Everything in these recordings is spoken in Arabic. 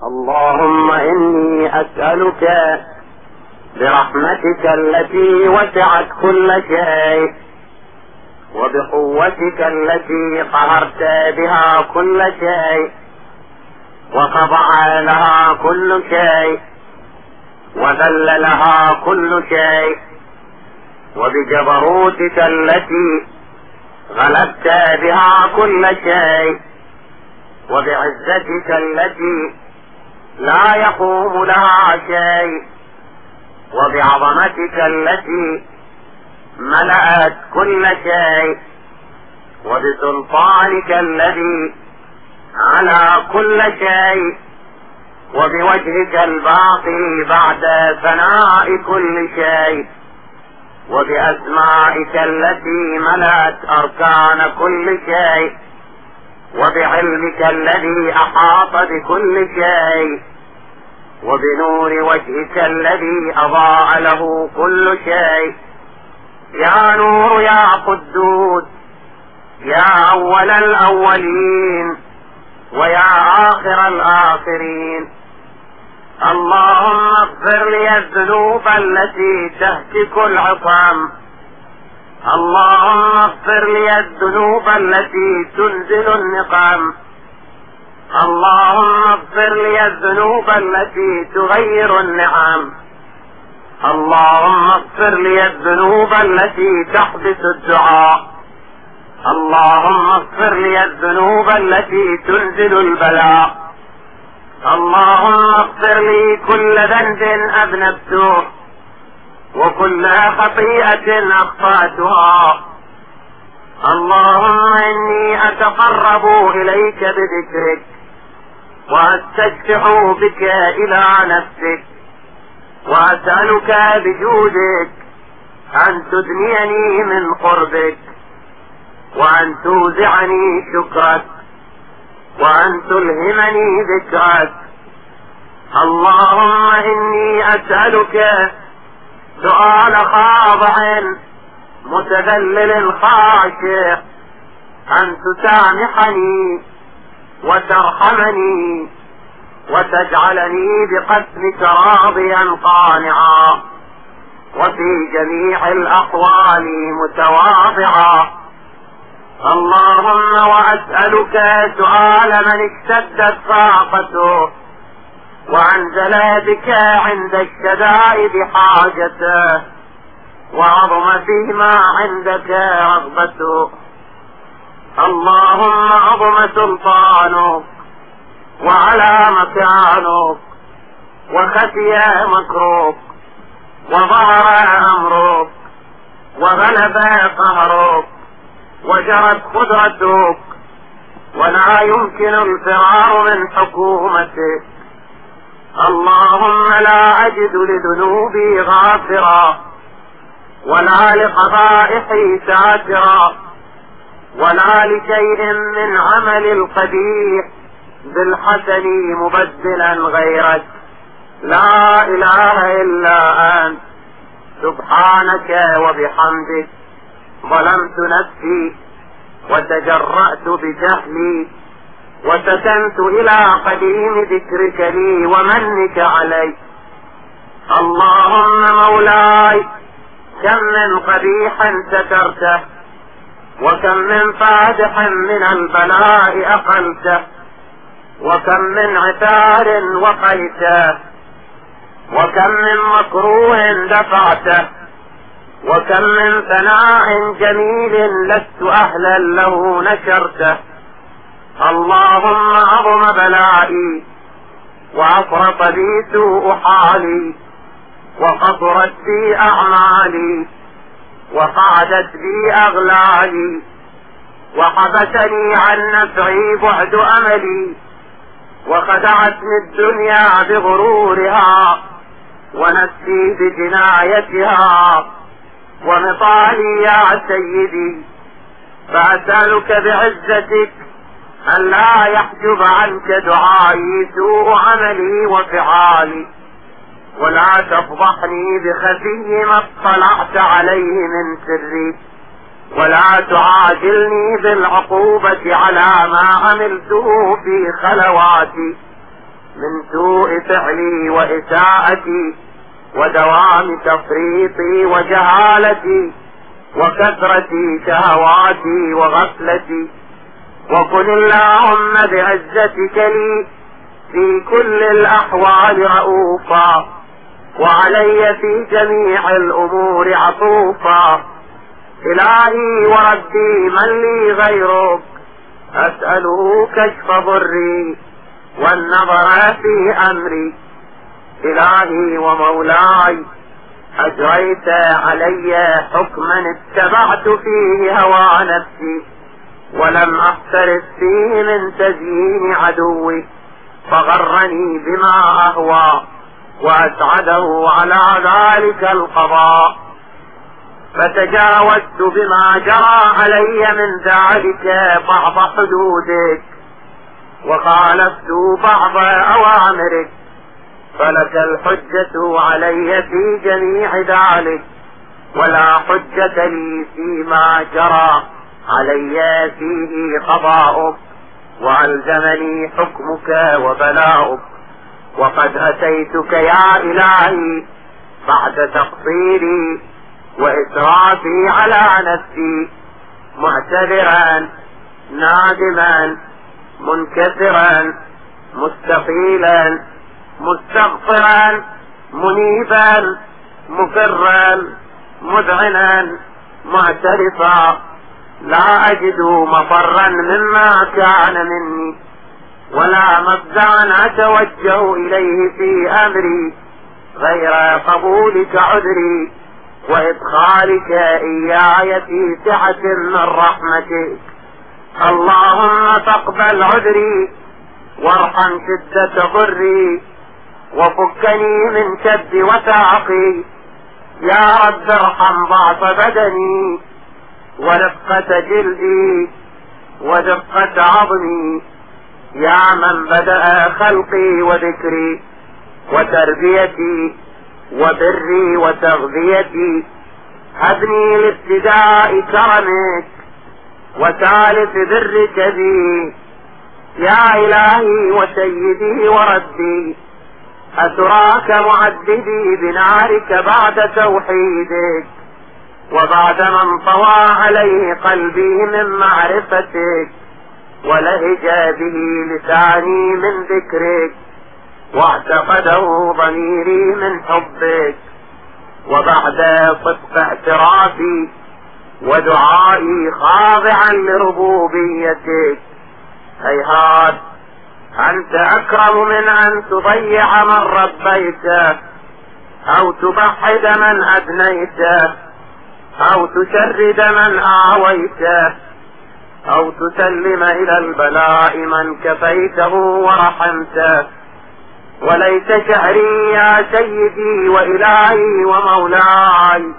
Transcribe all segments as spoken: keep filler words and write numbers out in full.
اللهم إني أسألك برحمتك التي وسعت كل شيء وبقوتك التي قهرت بها كل شيء وخضع لها كل شيء وذل لها كل شيء، وبجبروتك التي غلبت بها كل شيء، وبعزتك التي لا يقوم لها شيء، وبعظمتك التي ملأت كل شيء، وبسلطانك الذي على كل شيء، وبوجهك الباقي بعد فناء كل شيء، وبأسمائك التي ملأت أركان كل شيء، وبعلمك الذي أحاط بكل شيء، وبنور وجهك الذي أضاء له كل شيء. يا نور يا قدوس، يا أول الأولين ويا آخر الآخرين، اللهم اغفر لي الذنوب التي تهتك العظام، اللهم اغفر لي الذنوب التي تنزل النقام، اللهم اغفر لي الذنوب التي تغير النعم، اللهم اغفر لي الذنوب التي تحبس الدعاء، اللهم اغفر لي الذنوب التي تنزل البلاء، اللهم اغفر لي كل ذنب أذنبته وكل خطيئة أخطأتها، اللهم إني أتقرب إليك بذكرك وأستشفع بك إلى نفسك، وأسألك بجودك أن تدنيني من قربك، وأن توزعني شكرك، وأن تلهمني ذكرك. اللهم إني أسألك سؤال خاضع متذلل خاشع أن تسامحني وترحمني وتجعلني بقسمك راضيا قانعا، وفي جميع الأحوال متواضعا. اللهم وأسألك سؤال من اشتدت طاقته وأنزل بك عند الشدائد حاجته وعظم فيما عندك رغبته. اللهم عظم سلطانك وعلى مكانك وخفي مكروك وظهر أمرك وغلب قهرك وجرت قدرتك، ولا يمكن الفرار من حكومتك. اللهم لا أجد لذنوبي غافرا ولا لقبائحي ساترا ولا لشيء من عمل القبيح بالحسن مبدلا غيرك. لا إله إلا أنت سبحانك وبحمدك ظلمت نفسي وتجرأت بجهلي وسكنت إلى قديم ذكرك لي ومنك علي. اللهم مولاي كم من قبيح سترته وكم من فادح من البلاء أقلته وكم من عثار وقيته وكم من مكروه دفعته وكم من ثناء جميل لست أهلا له نشرته. اللهم عظم بلائي وأفرط بي سوء حالي وقصرت بي أعمالي وقعدت بي أغلالي وحبسني عن نفعي بعد أملي وخدعتني الدنيا بغرورها ونفسي بجنايتها ومطالي يا سيدي. فأسألك بعزتك أن لا يحجب عنك دعائي سوء عملي وفعالي، ولا تفضحني بخفي ما اطلعت عليه من سري، ولا تعاجلني بالعقوبة على ما عملته في خلواتي. من سوء فعلي وإساءتي ودوام تفريطي وجهالتي وكثرة شهواتي وغفلتي. وكن اللهم بعزتك لي في كل الأحوال رؤوفا، وعلي في جميع الأمور عطوفا. إلهي وربي من لي غيرك، أسأله كشف ضري والنظر في أمري. إلهي ومولاي، أجريت علي حكما اتبعت فيه هوى نفسي، ولم أحترس فيه من تزيين عدوي، فغرني بما أهوى وأسعده على ذلك القضاء. فتجاوزت بما جرى علي من ذلك بعض حدودك، وخالفت بعض أوامرك، فلك الحجة علي في جميع ذلك، ولا حجة لي فيما جرى علي فيه قضاؤك، وألزمني حكمك وبلاؤك. وقد أتيتك يا إلهي بعد تقصيري وإسرافي على نفسي، معتذرا نادما منكسرا مستقيلا مستغفرا منيبا مقرا مذعنا معترفا، لا أجد مفرا مما كان مني، ولا مفزعا أتوجه إليه في أمري غير قبولك عذري وإدخالك إياي في سعة من رحمتك. اللهم تقبل عذري وارحم شدة ضري، وفكني من شد وثاقي. يا رب ارحم ضعف بدني ورقة جلدي ودقة عظمي، يا من بدأ خلقي وذكري وتربيتي وبري وتغذيتي. هبني لابتداء كرمك وثالث برك بي. يا إلهي وسيدي وربي، أتراك معددي بنارك بعد توحيدك، وبعد من طوى عليه قلبي من معرفتك، ولهج به لساني من ذكرك، واعتقده ضميري من حبك. وبعد صدق اعترافي ودعائي خاضعا لربوبيتك، هيهات أنت أكرم من أن تضيع من ربيته، أو تبحد من أدنيته، أو تشرد من آويته، أو تسلم إلى البلاء من كفيته ورحمته. وليس شعري يا سيدي وإلهي ومولاي،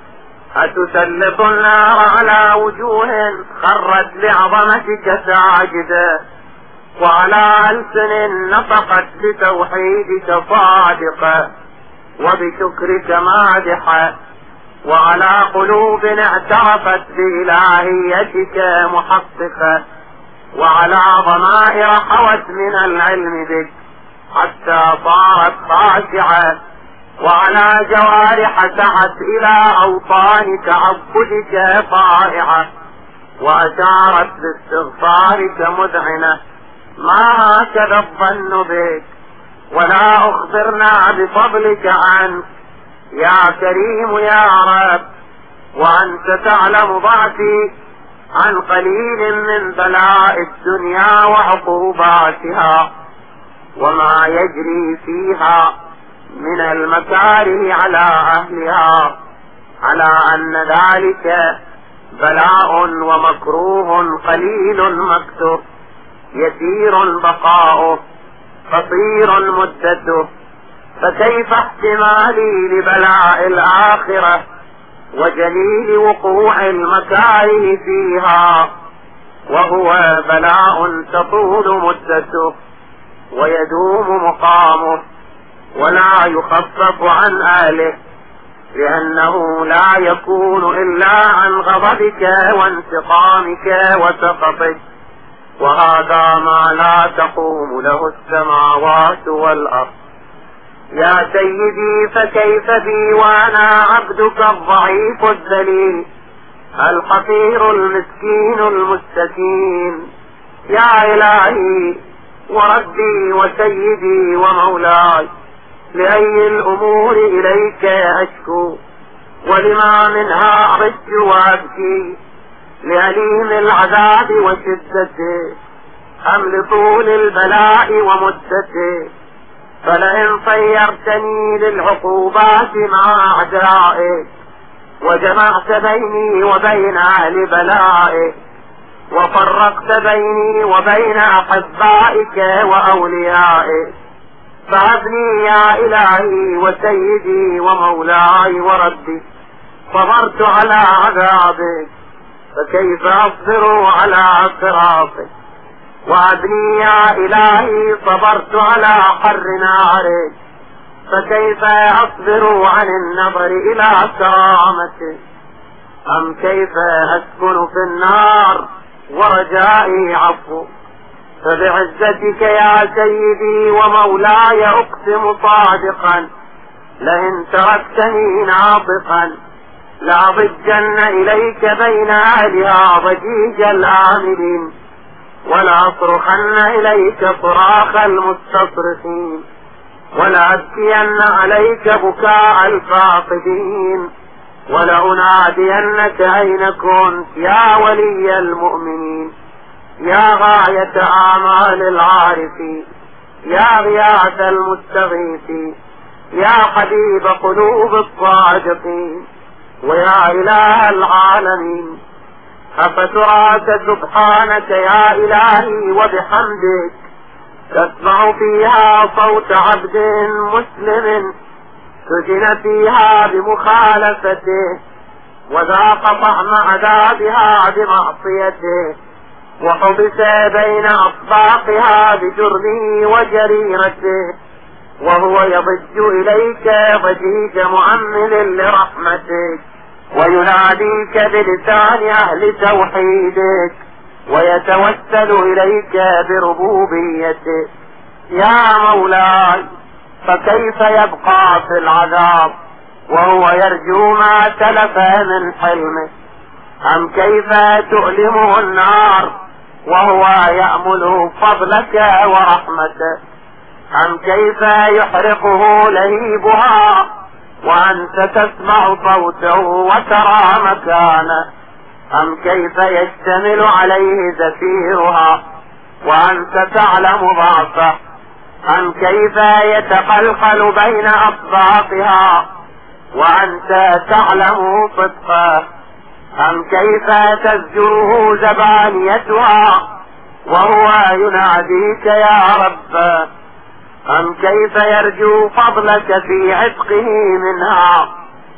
أتسلط النار على وجوه خرت لعظمتك ساجدة، وعلى ألسن نطقت بتوحيدك صادقة وبشكرك مادحة، وعلى قلوب اعترفت بإلهيتك محققة، وعلى ضمائر حوت من العلم بك حتى صارت خاشعة، وعلى جوارح سعت إلى أوطان تعبدك طائعة، وأشارت باستغفارك مذعنة. ما هكذا الظن بك، ولا أخبرنا بفضلك عنك يا كريم يا رب، وأنت تعلم ضعفي عن قليل من بلاء الدنيا وعقوباتها، وما يجري فيها من المكاره على أهلها، على أن ذلك بلاء ومكروه قليل مكتوب، يسير بقاؤه قصير مدته. فكيف احتمالي لبلاء الآخرة وجليل وقوع المكاره فيها، وهو بلاء تطول مدته ويدوم مقامه ولا يخفف عن أهله، لأنه لا يكون إلا عن غضبك وانتقامك وسخطك، وهذا ما لا تقوم له السماوات والأرض. يا سيدي فكيف بي وأنا عبدك الضعيف الذليل الحقير المسكين المستكين. يا إلهي وربي وسيدي ومولاي، لأي الأمور إليك أشكو، ولما منها أرج وأبكي، لأليم العذاب وشدته أم لطول البلاء ومدته؟ فلئن طيرتني للعقوبات مع أعدائك، وجمعت بيني وبين أهل بلائك، وفرقت بيني وبين أحبائك وأوليائك، فهبني يا إلهي وسيدي ومولاي وربي. صبرت على عذابك، فكيف أصبر على صراطك؟ وهبني يا إلهي صبرت على حر نارك، فكيف أصبر عن النظر إلى كرامتك؟ أم كيف أسكن في النار ورجائي عفو؟ فبعزتك يا سيدي ومولاي أقسم صادقا، لئن تركتني ناطقا لأضجن إليك بين أهلها ضجيج الآملين، ولأصرخن إليك صراخ المستصرخين، ولأبكين عليك بكاء الفاقدين، ولأنادينك أين كنت يا ولي المؤمنين، يا غاية آمال العارفين، يا غياث المستغيثين، يا حبيب قلوب الصادقين، ويا إله العالمين. أفتراك سبحانك يا إلهي وبحمدك تسمع فيها صوت عبد مسلم سجن فيها بمخالفته، وذاق طعم عذابها بمعصيته، وحبس بين أصباقها بجرمه وجريرته، وهو يضج إليك ضجيج مؤمل لرحمتك، ويناديك بلسان أهل توحيدك، ويتوسل إليك بربوبيتك. يا مولاي فكيف يبقى في العذاب وهو يرجو ما تلف من حلمه؟ أم كيف تؤلمه النار وهو يأمل فضلك ورحمتك؟ أم كيف يحرقه لهيبها وأنت تسمع صوته وترى مكانه؟ أم كيف يشتمل عليه زفيرها وأنت تعلم ضعفه؟ أم كيف يتقلقل بين أصباطها وأنت تعلم صدقه؟ أم كيف تزجره زبانيتها وهو يناديك يا رب؟ أم كيف يرجو فضلك في عتقه منها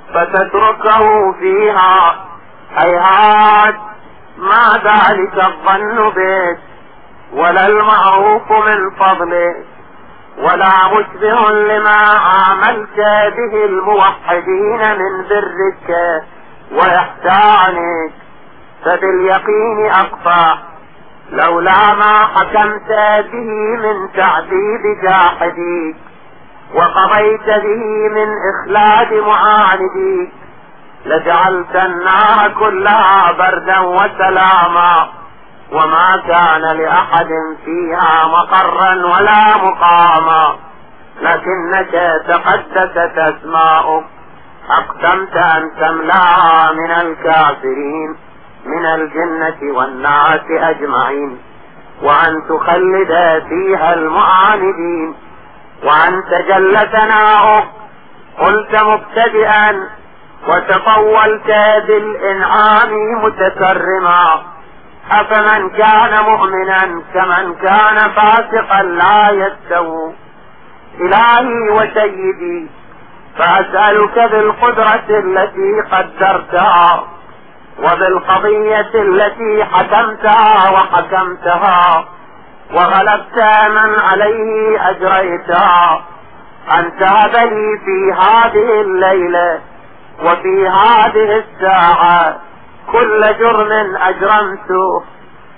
فتتركه فيها؟ هيهات ما ذلك الظن بك، ولا المعروف من فضلك، ولا مشبه لما عاملت به الموحدين من برك وإحسانك، فباليقين أقطع لولا ما حكمت به من تعذيب جاحديك، وقضيت به من إخلاد معانديك، لجعلت النار كلها بردا وسلاما، وما كان لأحد فيها مقرا ولا مقاما، لكنك تقدست أسماؤك أقسمت أن تملاها من الكافرين من الجنة والناس أجمعين، وأن تخلد فيها المعاندين، وأن تجل ثناؤك قلت مبتدئا وتطولت بالإنعام متكرما، أفمن كان مؤمنا كمن كان فاسقا لا يستوون. إلهي وسيدي فأسألك بالقدرة التي قدرتها وبالقضية التي حكمتها وحكمتها وغلبت من عليه أجريتها، أن تهب لي في هذه الليلة وفي هذه الساعة كل جرم أجرمته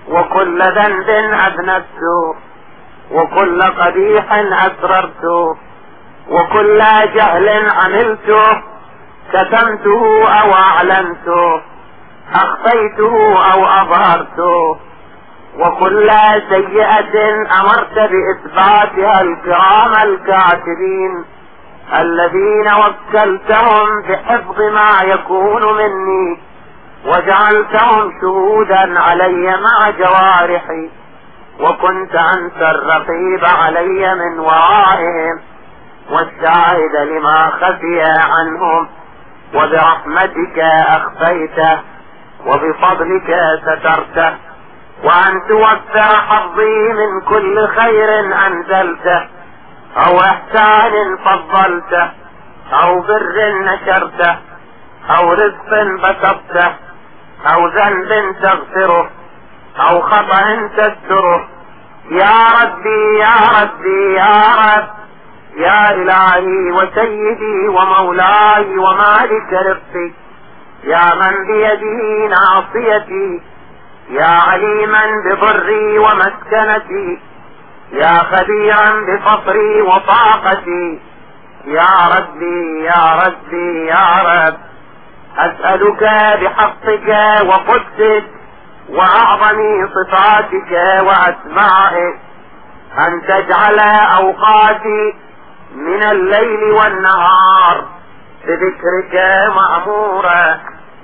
وكل ذنب أذنبت، وكل قبيح أسررت، وكل جهل عملته كتمته أو أعلنته، أخفيته أو أظهرته، وكل سيئة أمرت بإثباتها الكرام الكاتبين الذين وكلتهم بحفظ ما يكون مني، وجعلتهم شهودا علي مع جوارحي، وكنت أنت الرقيب علي من ورائهم والشاهد لما خفي عنهم، وبرحمتك أخفيته وبفضلك سترته، وأن توفر حظي من كل خير أنزلته، أو إحسان فضلته، أو بر نشرته، أو رزق بسطته، أو ذنب تغفره، أو خطأ تستره. يا ربي يا ربي يا رب، يا إلهي وسيدي ومولاي ومالك رزقي، يا من بيده ناصيتي، يا عليما بضري ومسكنتي، يا خبيرا بفقري وطاقتي، يا ربي يا ربي يا رب، أسألك بحقك وقدسك وأعظم صفاتك وأسمائك أن تجعل أوقاتي من الليل والنهار بذكرك مأمورة،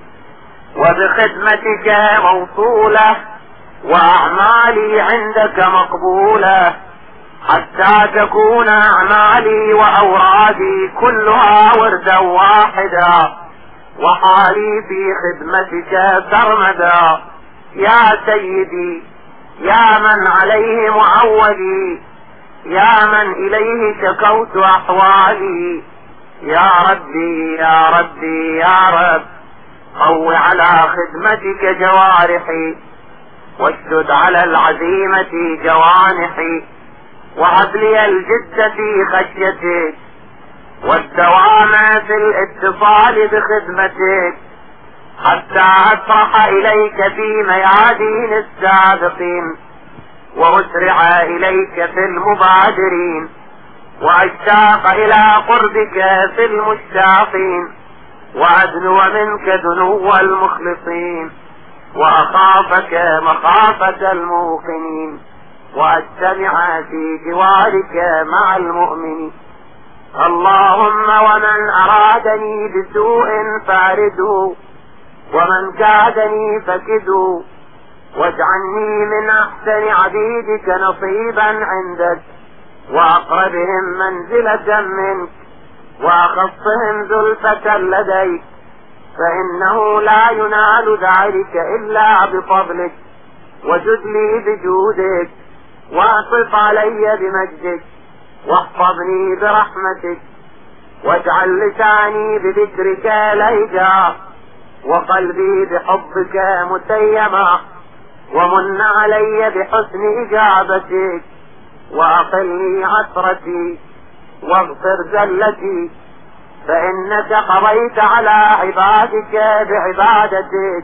وبخدمتك موصولة، وأعمالي عندك مقبولة، حتى تكون أعمالي وأورادي كلها وردا واحدا، وحالي في خدمتك سرمدا. يا سيدي يا من عليه معولي، يا من إليه شكوت أحوالي، يا ربي يا ربي يا رب، قو على خدمتك جوارحي، واشدد على العزيمة جوانحي، وهب لي الجد في خشيتك، والدوام في الاتصال بخدمتك، حتى أسرح إليك في ميادين السابقين، وأسرع إليك في المبادرين، وأشتاق إلى قربك في المشتاقين، وأدنو منك دنو المخلصين، وأخافك مخافة الموقنين، وأجتمع في جوارك مع المؤمنين. اللهم ومن أرادني بسوء فارده، ومن كادني فكده، واجعلني من أحسن عبيدك نصيبا عندك، وأقربهم منزلة منك، وأخصهم زلفة لديك، فإنه لا ينال ذلك إلا بفضلك، وجد لي بجودك، واعطف علي بمجدك، واحفظني برحمتك، واجعل لساني بذكرك لهجا، وقلبي بحبك متيما، ومن علي بحسن إجابتك، وأقلني عثرتي، واغفر زلتي، فإنك قضيت على عبادك بعبادتك،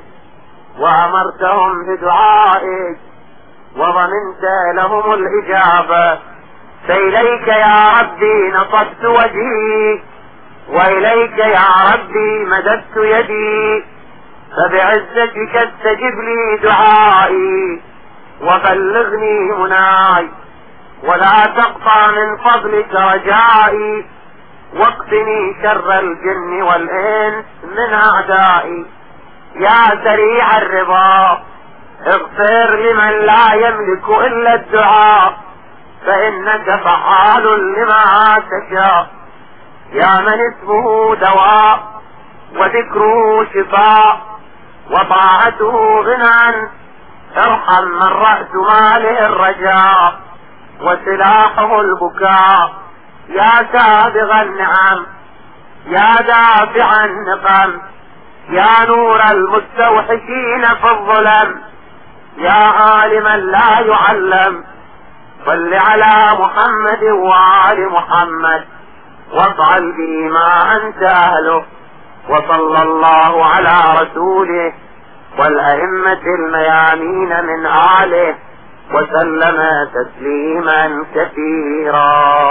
وأمرتهم بدعائك، وضمنت لهم الإجابة. فإليك يا ربي نصبت وجهي، وإليك يا ربي مددت يدي، فبعزتك استجب لي دعائي، وبلغني مناي، ولا تقطع من فضلك رجائي، واقفني شر الجن والإنس من أعدائي. يا سريع الرضا اغفر لمن لا يملك إلا الدعاء، فإنك فعال لما تشاء. يا من اسمه دواء، وذكره شفاء، وطاعته غنى، ارحم من رأس ماله الرجاء، وسلاحه البكاء. يا سابغ النعم، يا دافع النقم، يا نور المستوحشين في الظلم، يا عالما لا يعلم، صل على محمد وآل محمد، وافعل به ما أنت أهله. وصلى الله على رسوله والأئمة الميامين من أعله، وسلم تسليما كثيرا.